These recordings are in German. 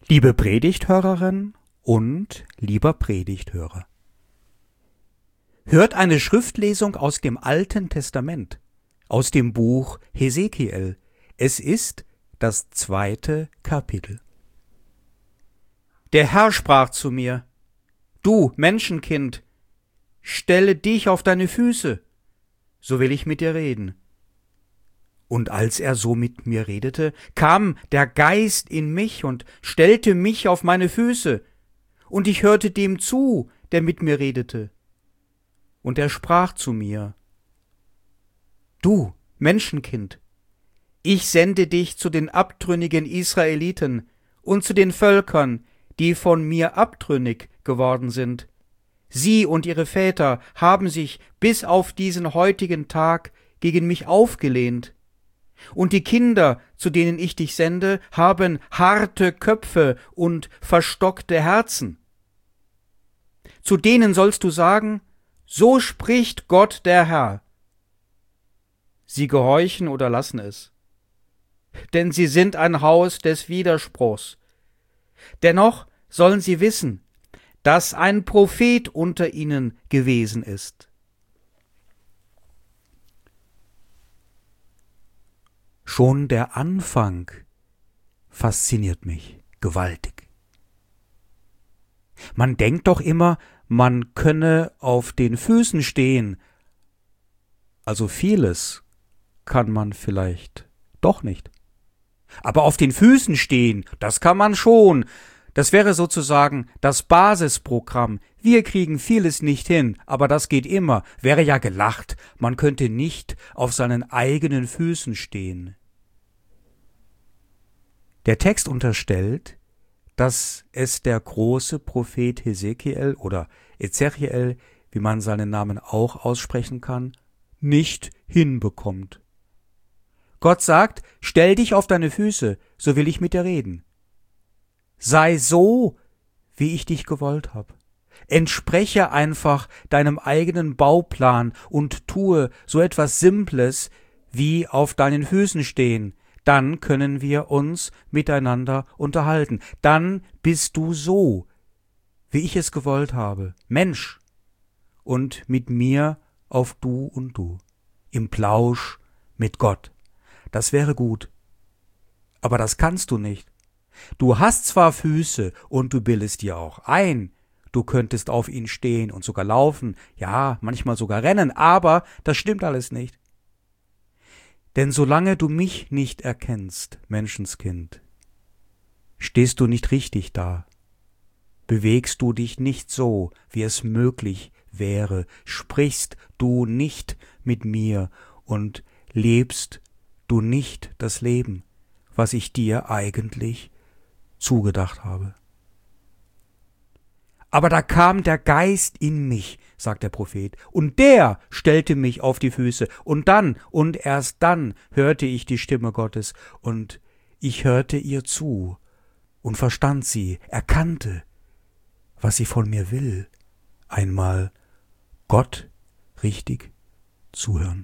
Liebe Predigthörerin und lieber Predigthörer, hört eine Schriftlesung aus dem Alten Testament, aus dem Buch Hesekiel. Es ist das 2. Kapitel. Der Herr sprach zu mir: Du Menschenkind, stelle dich auf deine Füße, so will ich mit dir reden. Und als er so mit mir redete, kam der Geist in mich und stellte mich auf meine Füße, und ich hörte dem zu, der mit mir redete. Und er sprach zu mir: Du Menschenkind, ich sende dich zu den abtrünnigen Israeliten und zu den Völkern, die von mir abtrünnig geworden sind. Sie und ihre Väter haben sich bis auf diesen heutigen Tag gegen mich aufgelehnt. Und die Kinder, zu denen ich dich sende, haben harte Köpfe und verstockte Herzen. Zu denen sollst du sagen: So spricht Gott der Herr. Sie gehorchen oder lassen es, denn sie sind ein Haus des Widerspruchs. Dennoch sollen sie wissen, dass ein Prophet unter ihnen gewesen ist. Schon der Anfang fasziniert mich gewaltig. Man denkt doch immer, man könne auf den Füßen stehen. Also vieles kann man vielleicht doch nicht. Aber auf den Füßen stehen, das kann man schon. Das wäre sozusagen das Basisprogramm. Wir kriegen vieles nicht hin, aber das geht immer. Wäre ja gelacht, man könnte nicht auf seinen eigenen Füßen stehen. Der Text unterstellt, dass es der große Prophet Hesekiel oder Ezechiel, wie man seinen Namen auch aussprechen kann, nicht hinbekommt. Gott sagt: Stell dich auf deine Füße, so will ich mit dir reden. Sei so, wie ich dich gewollt habe. Entspreche einfach deinem eigenen Bauplan und tue so etwas Simples wie auf deinen Füßen stehen. Dann können wir uns miteinander unterhalten. Dann bist du so, wie ich es gewollt habe, Mensch, und mit mir auf Du und Du, im Plausch mit Gott. Das wäre gut. Aber das kannst du nicht. Du hast zwar Füße und du bildest dir auch ein, du könntest auf ihnen stehen und sogar laufen, ja, manchmal sogar rennen, aber das stimmt alles nicht. Denn solange du mich nicht erkennst, Menschenskind, stehst du nicht richtig da, bewegst du dich nicht so, wie es möglich wäre, sprichst du nicht mit mir und lebst du nicht das Leben, was ich dir eigentlich zugedacht habe. Aber da kam der Geist in mich, sagt der Prophet, und der stellte mich auf die Füße, und erst dann hörte ich die Stimme Gottes, und ich hörte ihr zu und verstand sie, erkannte, was sie von mir will, einmal Gott richtig zuhören.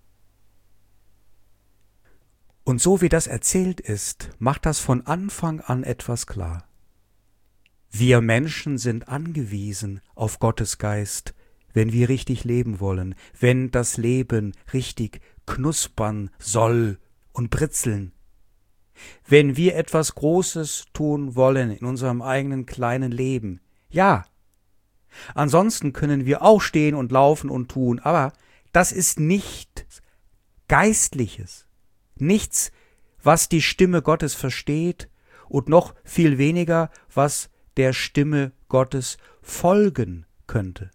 Und so wie das erzählt ist, macht das von Anfang an etwas klar. Wir Menschen sind angewiesen auf Gottes Geist, wenn wir richtig leben wollen, wenn das Leben richtig knuspern soll und britzeln. Wenn wir etwas Großes tun wollen in unserem eigenen kleinen Leben, ja. Ansonsten können wir auch stehen und laufen und tun, aber das ist nichts Geistliches, nichts, was die Stimme Gottes versteht und noch viel weniger, was der Stimme Gottes folgen könnte.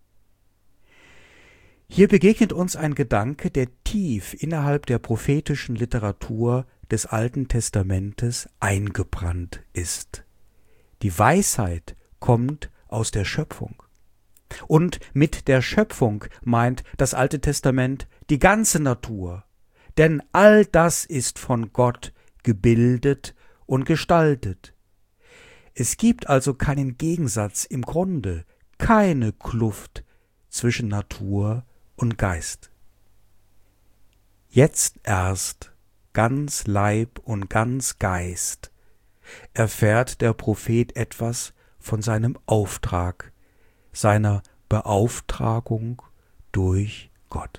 Hier begegnet uns ein Gedanke, der tief innerhalb der prophetischen Literatur des Alten Testamentes eingebrannt ist. Die Weisheit kommt aus der Schöpfung. Und mit der Schöpfung meint das Alte Testament die ganze Natur. Denn all das ist von Gott gebildet und gestaltet. Es gibt also keinen Gegensatz, im Grunde keine Kluft zwischen Natur und Geist. Jetzt erst ganz Leib und ganz Geist erfährt der Prophet etwas von seinem Auftrag, seiner Beauftragung durch Gott.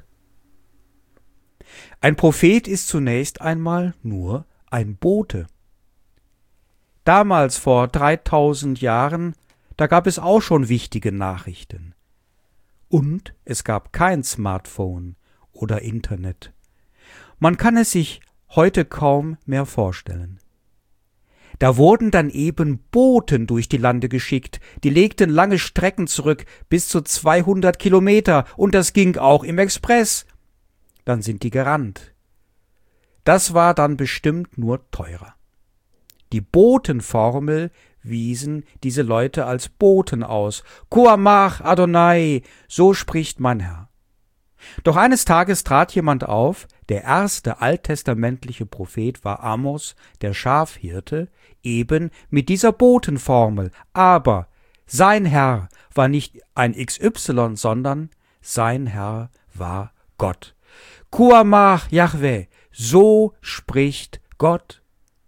Ein Prophet ist zunächst einmal nur ein Bote. Damals, vor 3000 Jahren, da gab es auch schon wichtige Nachrichten. Und es gab kein Smartphone oder Internet. Man kann es sich heute kaum mehr vorstellen. Da wurden dann eben Boten durch die Lande geschickt, die legten lange Strecken zurück, bis zu 200 Kilometer, und das ging auch im Express. Dann sind die gerannt. Das war dann bestimmt nur teurer. Die Botenformel wiesen diese Leute als Boten aus. Koamach Adonai, so spricht mein Herr. Doch eines Tages trat jemand auf, der erste alttestamentliche Prophet war Amos, der Schafhirte, eben mit dieser Botenformel, aber sein Herr war nicht ein XY, sondern sein Herr war Gott. Koamach Jahwe, so spricht Gott.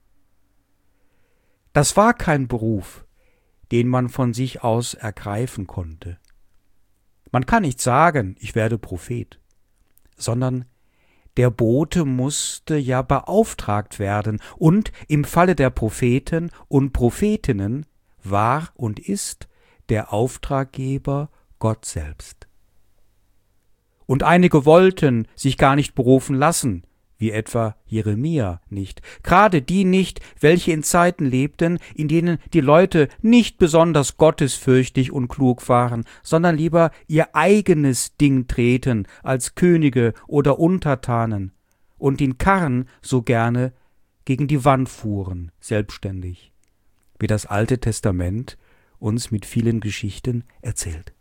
Das war kein Beruf, den man von sich aus ergreifen konnte. Man kann nicht sagen, ich werde Prophet, sondern der Bote musste ja beauftragt werden, und im Falle der Propheten und Prophetinnen war und ist der Auftraggeber Gott selbst. Und einige wollten sich gar nicht berufen lassen, wie etwa Jeremia nicht, gerade die nicht, welche in Zeiten lebten, in denen die Leute nicht besonders gottesfürchtig und klug waren, sondern lieber ihr eigenes Ding treten als Könige oder Untertanen und den Karren so gerne gegen die Wand fuhren, selbstständig, wie das Alte Testament uns mit vielen Geschichten erzählt.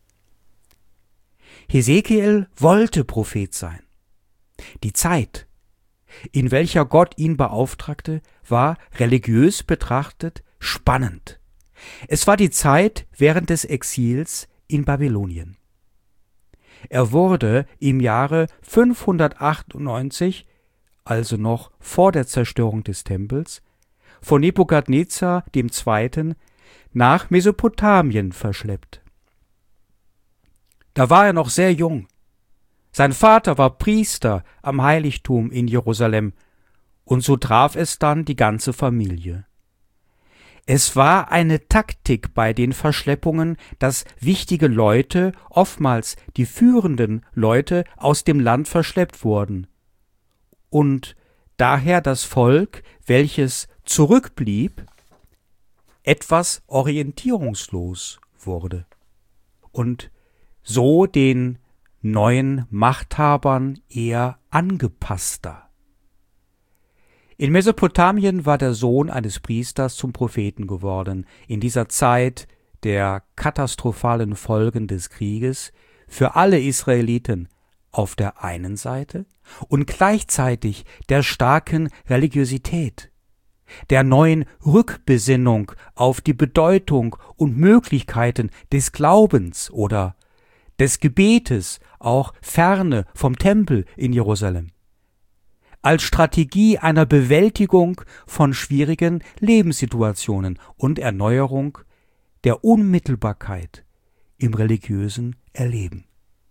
Hesekiel wollte Prophet sein. Die Zeit, in welcher Gott ihn beauftragte, war religiös betrachtet spannend. Es war die Zeit während des Exils in Babylonien. Er wurde im Jahre 598, also noch vor der Zerstörung des Tempels, von Nebukadnezar II. Nach Mesopotamien verschleppt. Da war er noch sehr jung. Sein Vater war Priester am Heiligtum in Jerusalem, und so traf es dann die ganze Familie. Es war eine Taktik bei den Verschleppungen, dass wichtige Leute, oftmals die führenden Leute, aus dem Land verschleppt wurden, und daher das Volk, welches zurückblieb, etwas orientierungslos wurde und so den neuen Machthabern eher angepasster. In Mesopotamien war der Sohn eines Priesters zum Propheten geworden, in dieser Zeit der katastrophalen Folgen des Krieges für alle Israeliten auf der einen Seite und gleichzeitig der starken Religiosität, der neuen Rückbesinnung auf die Bedeutung und Möglichkeiten des Glaubens oder des Gebetes, auch ferne vom Tempel in Jerusalem, als Strategie einer Bewältigung von schwierigen Lebenssituationen und Erneuerung der Unmittelbarkeit im religiösen Erleben.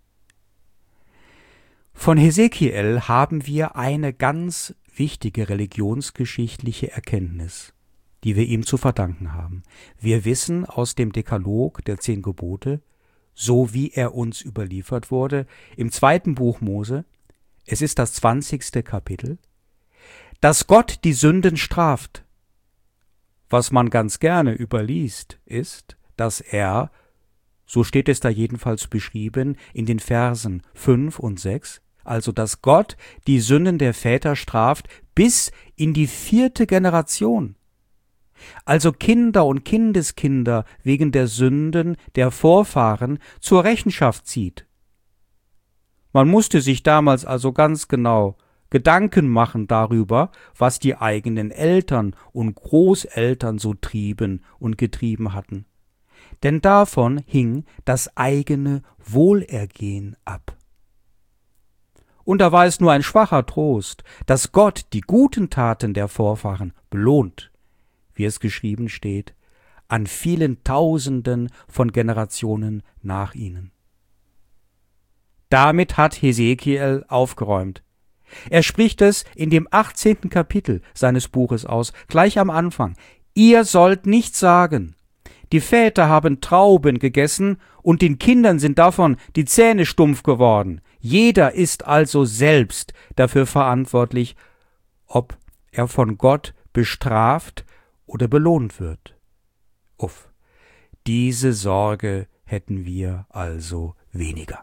Von Hesekiel haben wir eine ganz wichtige religionsgeschichtliche Erkenntnis, die wir ihm zu verdanken haben. Wir wissen aus dem Dekalog der 10 Gebote, so wie er uns überliefert wurde, im 2. Buch Mose, es ist das 20. Kapitel, dass Gott die Sünden straft. Was man ganz gerne überliest, ist, dass er, so steht es da jedenfalls beschrieben, in den Versen 5 und 6, also dass Gott die Sünden der Väter straft bis in die 4. Generation. Also Kinder und Kindeskinder wegen der Sünden der Vorfahren zur Rechenschaft zieht. Man musste sich damals also ganz genau Gedanken machen darüber, was die eigenen Eltern und Großeltern so trieben und getrieben hatten. Denn davon hing das eigene Wohlergehen ab. Und da war es nur ein schwacher Trost, dass Gott die guten Taten der Vorfahren belohnt, wie es geschrieben steht, an vielen Tausenden von Generationen nach ihnen. Damit hat Hesekiel aufgeräumt. Er spricht es in dem 18. Kapitel seines Buches aus, gleich am Anfang. Ihr sollt nicht sagen, die Väter haben Trauben gegessen und den Kindern sind davon die Zähne stumpf geworden. Jeder ist also selbst dafür verantwortlich, ob er von Gott bestraft oder belohnt wird. Uff, diese Sorge hätten wir also weniger.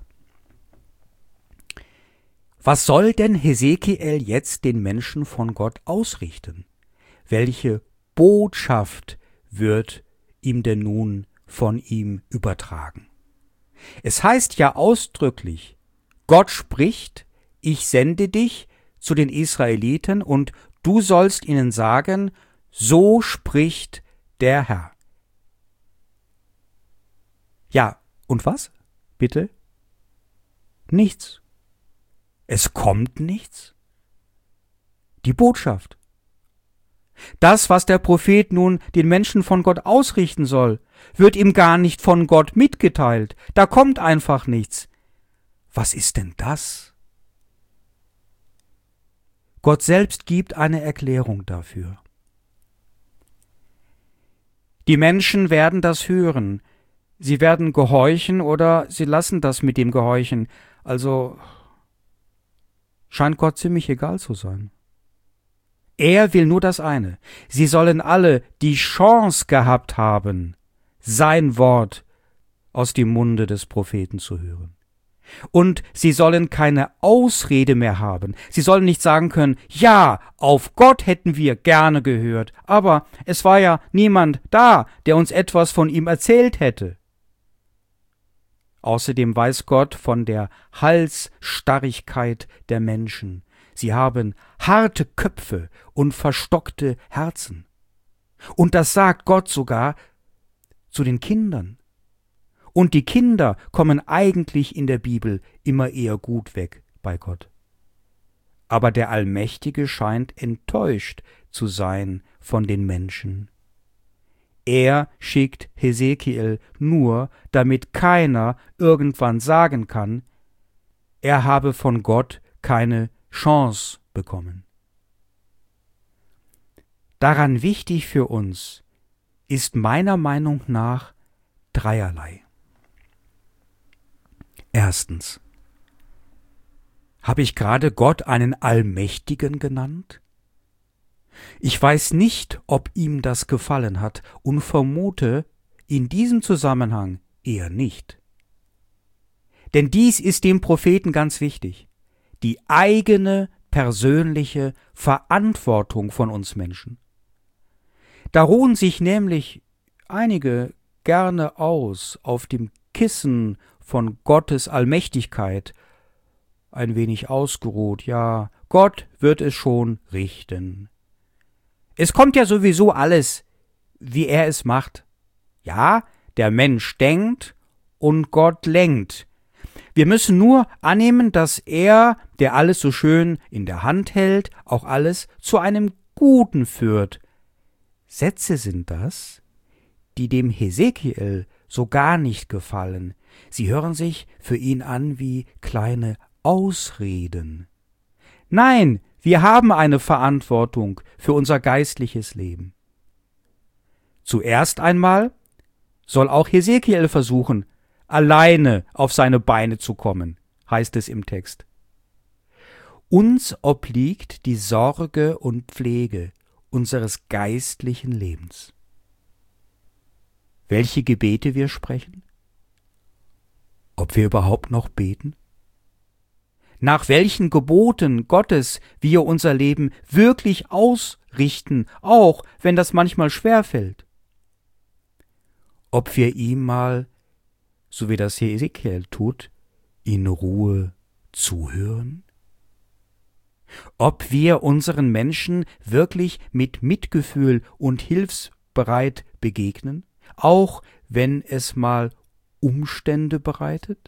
Was soll denn Hesekiel jetzt den Menschen von Gott ausrichten? Welche Botschaft wird ihm denn nun von ihm übertragen? Es heißt ja ausdrücklich, Gott spricht, ich sende dich zu den Israeliten und du sollst ihnen sagen, so spricht der Herr. Ja, und was? Bitte? Nichts. Es kommt nichts. Die Botschaft. Das, was der Prophet nun den Menschen von Gott ausrichten soll, wird ihm gar nicht von Gott mitgeteilt. Da kommt einfach nichts. Was ist denn das? Gott selbst gibt eine Erklärung dafür. Die Menschen werden das hören. Sie werden gehorchen oder sie lassen das mit dem Gehorchen. Also scheint Gott ziemlich egal zu sein. Er will nur das eine. Sie sollen alle die Chance gehabt haben, sein Wort aus dem Munde des Propheten zu hören. Und sie sollen keine Ausrede mehr haben. Sie sollen nicht sagen können, ja, auf Gott hätten wir gerne gehört, aber es war ja niemand da, der uns etwas von ihm erzählt hätte. Außerdem weiß Gott von der Halsstarrigkeit der Menschen. Sie haben harte Köpfe und verstockte Herzen. Und das sagt Gott sogar zu den Kindern. Und die Kinder kommen eigentlich in der Bibel immer eher gut weg bei Gott. Aber der Allmächtige scheint enttäuscht zu sein von den Menschen. Er schickt Hesekiel nur, damit keiner irgendwann sagen kann, er habe von Gott keine Chance bekommen. Daran wichtig für uns ist meiner Meinung nach dreierlei. Erstens, habe ich gerade Gott einen Allmächtigen genannt? Ich weiß nicht, ob ihm das gefallen hat und vermute in diesem Zusammenhang eher nicht. Denn dies ist dem Propheten ganz wichtig, die eigene persönliche Verantwortung von uns Menschen. Da ruhen sich nämlich einige gerne aus auf dem Kissen von Gottes Allmächtigkeit, ein wenig ausgeruht, ja, Gott wird es schon richten. Es kommt ja sowieso alles, wie er es macht. Ja, der Mensch denkt und Gott lenkt. Wir müssen nur annehmen, dass er, der alles so schön in der Hand hält, auch alles zu einem Guten führt. Sätze sind das, die dem Hesekiel so gar nicht gefallen. Sie hören sich für ihn an wie kleine Ausreden. Nein, wir haben eine Verantwortung für unser geistliches Leben. Zuerst einmal soll auch Hesekiel versuchen, alleine auf seine Beine zu kommen, heißt es im Text. Uns obliegt die Sorge und Pflege unseres geistlichen Lebens. Welche Gebete wir sprechen? Ob wir überhaupt noch beten? Nach welchen Geboten Gottes wir unser Leben wirklich ausrichten, auch wenn das manchmal schwerfällt. Ob wir ihm mal, so wie das Hesekiel tut, in Ruhe zuhören? Ob wir unseren Menschen wirklich mit Mitgefühl und hilfsbereit begegnen, auch wenn es mal Umstände bereitet?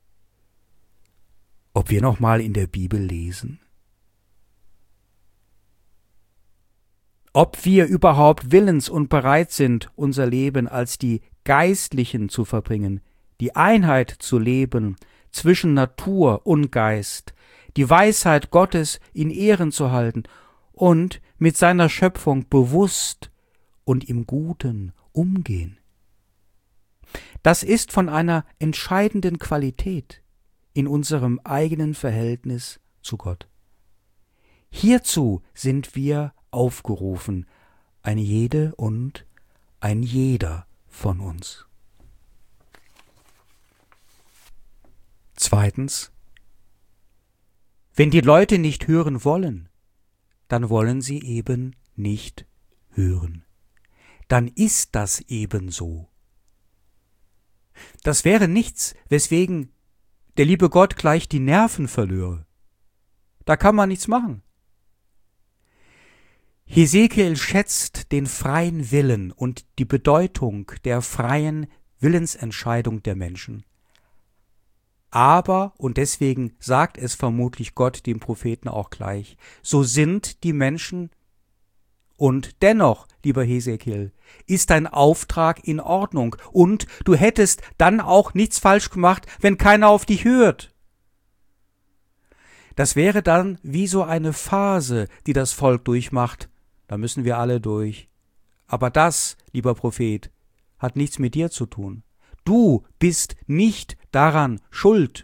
Ob wir noch mal in der Bibel lesen? ob wir überhaupt willens und bereit sind, unser Leben als die Geistlichen zu verbringen, die Einheit zu leben zwischen Natur und Geist, die Weisheit Gottes in Ehren zu halten und mit seiner Schöpfung bewusst und im Guten umgehen. Das ist von einer entscheidenden Qualität in unserem eigenen Verhältnis zu Gott. Hierzu sind wir aufgerufen, ein jede und ein jeder von uns. Zweitens: Wenn die Leute nicht hören wollen, dann wollen sie eben nicht hören. Dann ist das eben so. Das wäre nichts, weswegen der liebe Gott gleich die Nerven verlöre. Da kann man nichts machen. Hesekiel schätzt den freien Willen und die Bedeutung der freien Willensentscheidung der Menschen. Aber, und deswegen sagt es vermutlich Gott dem Propheten auch gleich, so sind die Menschen. Und dennoch, lieber Hesekiel, ist dein Auftrag in Ordnung und du hättest dann auch nichts falsch gemacht, wenn keiner auf dich hört. Das wäre dann wie so eine Phase, die das Volk durchmacht. Da müssen wir alle durch. Aber das, lieber Prophet, hat nichts mit dir zu tun. Du bist nicht daran schuld.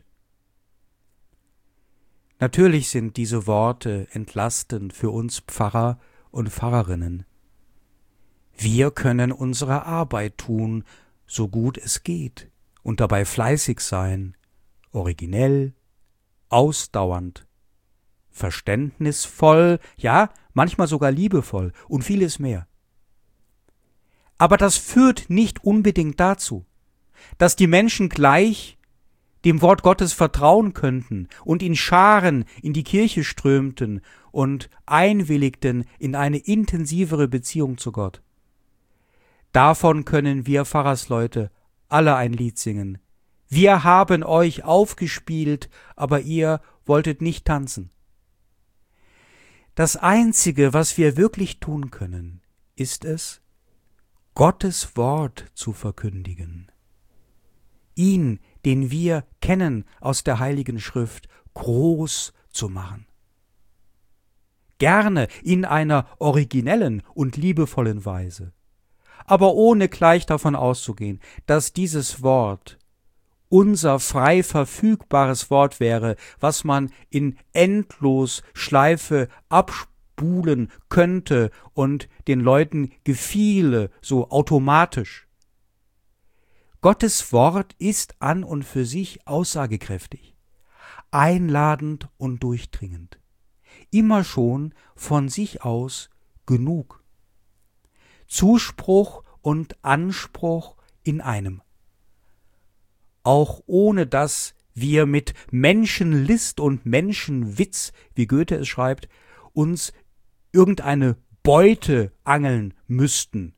Natürlich sind diese Worte entlastend für uns Pfarrer und Pfarrerinnen. Wir können unsere Arbeit tun, so gut es geht, und dabei fleißig sein, originell, ausdauernd, verständnisvoll, ja, manchmal sogar liebevoll und vieles mehr. Aber das führt nicht unbedingt dazu, dass die Menschen gleich dem Wort Gottes vertrauen könnten und in Scharen in die Kirche strömten und einwilligten in eine intensivere Beziehung zu Gott. Davon können wir Pfarrersleute alle ein Lied singen. Wir haben euch aufgespielt, aber ihr wolltet nicht tanzen. Das Einzige, was wir wirklich tun können, ist es, Gottes Wort zu verkündigen. Ihn, den wir kennen aus der Heiligen Schrift, groß zu machen. Gerne in einer originellen und liebevollen Weise, aber ohne gleich davon auszugehen, dass dieses Wort unser frei verfügbares Wort wäre, was man in Endlosschleife abspulen könnte und den Leuten gefiele, so automatisch. Gottes Wort ist an und für sich aussagekräftig, einladend und durchdringend, immer schon von sich aus genug. Zuspruch und Anspruch in einem. Auch ohne dass wir mit Menschenlist und Menschenwitz, wie Goethe es schreibt, uns irgendeine Beute angeln müssten.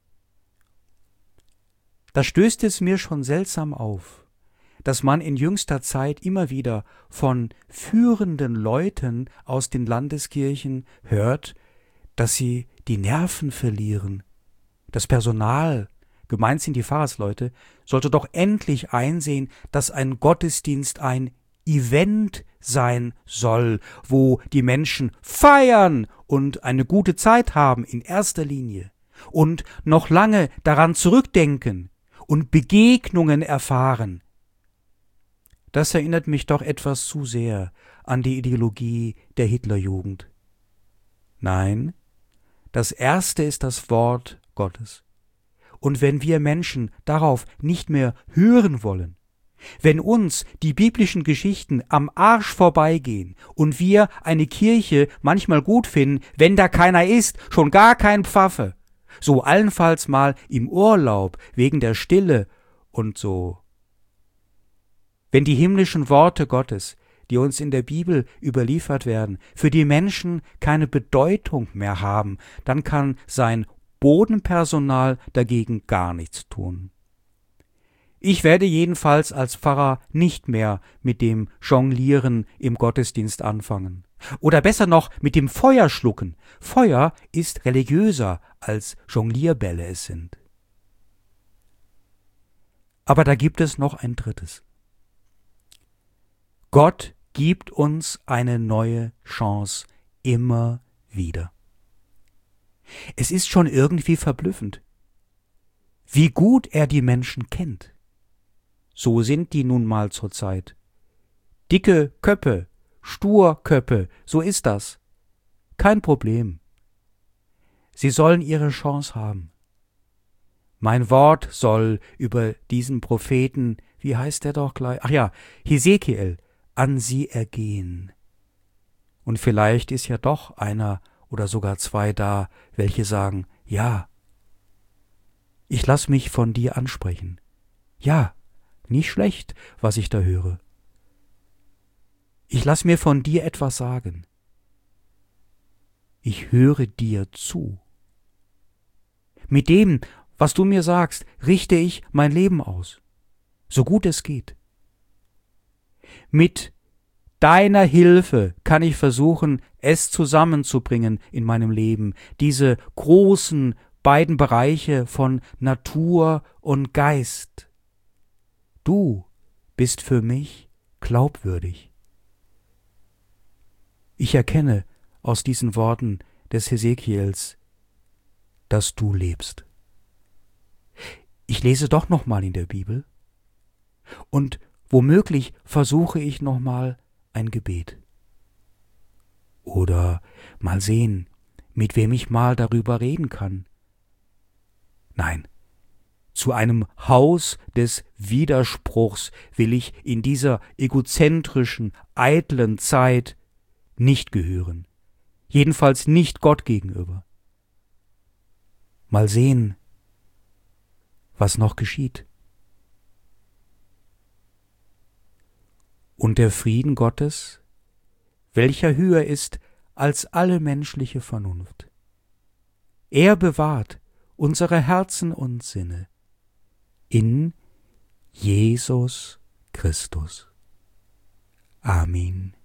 Da stößt es mir schon seltsam auf, dass man in jüngster Zeit immer wieder von führenden Leuten aus den Landeskirchen hört, dass sie die Nerven verlieren. Das Personal, gemeint sind die Pfarrersleute, sollte doch endlich einsehen, dass ein Gottesdienst ein Event sein soll, wo die Menschen feiern und eine gute Zeit haben in erster Linie und noch lange daran zurückdenken und Begegnungen erfahren. Das erinnert mich doch etwas zu sehr an die Ideologie der Hitlerjugend. Nein, das Erste ist das Wort Gottes. Und wenn wir Menschen darauf nicht mehr hören wollen, wenn uns die biblischen Geschichten am Arsch vorbeigehen und wir eine Kirche manchmal gut finden, wenn da keiner ist, schon gar kein Pfaffe, so allenfalls mal im Urlaub wegen der Stille und so. Wenn die himmlischen Worte Gottes, die uns in der Bibel überliefert werden, für die Menschen keine Bedeutung mehr haben, dann kann sein Bodenpersonal dagegen gar nichts tun. Ich werde jedenfalls als Pfarrer nicht mehr mit dem Jonglieren im Gottesdienst anfangen. Oder besser noch mit dem Feuer schlucken. Feuer ist religiöser, als Jonglierbälle es sind. Aber da gibt es noch ein drittes. Gott gibt uns eine neue Chance immer wieder. Es ist schon irgendwie verblüffend, wie gut er die Menschen kennt. So sind die nun mal zur Zeit. Dicke Köpfe, Sturköpfe, so ist das. Kein Problem. Sie sollen ihre Chance haben. Mein Wort soll über diesen Propheten, wie heißt der doch gleich? Ach ja, Hesekiel, an sie ergehen. Und vielleicht ist ja doch einer oder sogar zwei da, welche sagen, ja, ich lass mich von dir ansprechen. Ja, nicht schlecht, was ich da höre. Ich lass mir von dir etwas sagen. Ich höre dir zu. Mit dem, was du mir sagst, richte ich mein Leben aus, so gut es geht. Mit deiner Hilfe kann ich versuchen, es zusammenzubringen in meinem Leben, diese großen beiden Bereiche von Natur und Geist. Du bist für mich glaubwürdig. Ich erkenne aus diesen Worten des Hesekiels, dass du lebst. Ich lese doch nochmal in der Bibel und womöglich versuche ich nochmal ein Gebet. Oder mal sehen, mit wem ich mal darüber reden kann. Nein, zu einem Haus des Widerspruchs will ich in dieser egozentrischen, eitlen Zeit nicht gehören. Jedenfalls nicht Gott gegenüber. Mal sehen, was noch geschieht. Und der Frieden Gottes, welcher höher ist als alle menschliche Vernunft. Er bewahrt unsere Herzen und Sinne in Jesus Christus. Amen.